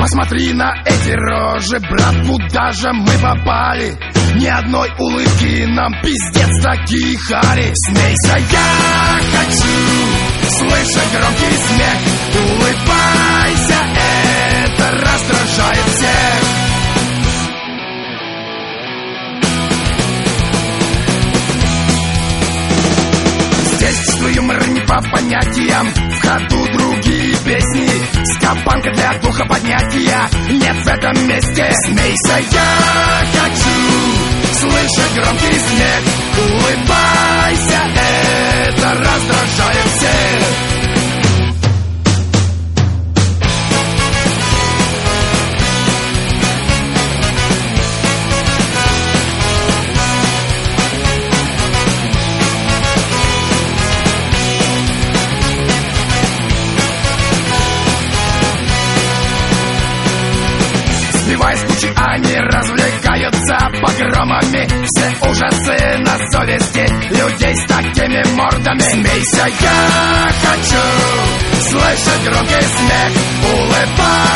Посмотри на эти рожи, брат, куда же мы попали? Ни одной улыбки, нам пиздец такие хари. Смейся, я хочу слышать громкий смех. Улыбайся, это раздражает всех. Здесь юмор не по понятиям, в ходу другие песни. Скапанка для духоподнятия нет в этом месте. Смейся, я хочу слышать громкий смех. Улыбайся, это раздражает всех. Сбиваясь в кучи, они развлекаются погромами. Все ужасы на совести людей с такими мордами. Смейся, я хочу слышать громкий смех. Улыбайся.